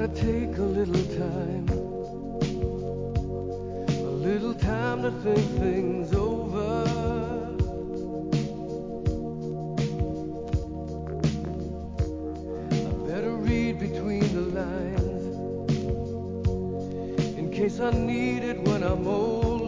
gotta take a little time to think things over. I better read between the lines in case I need it when I'm old.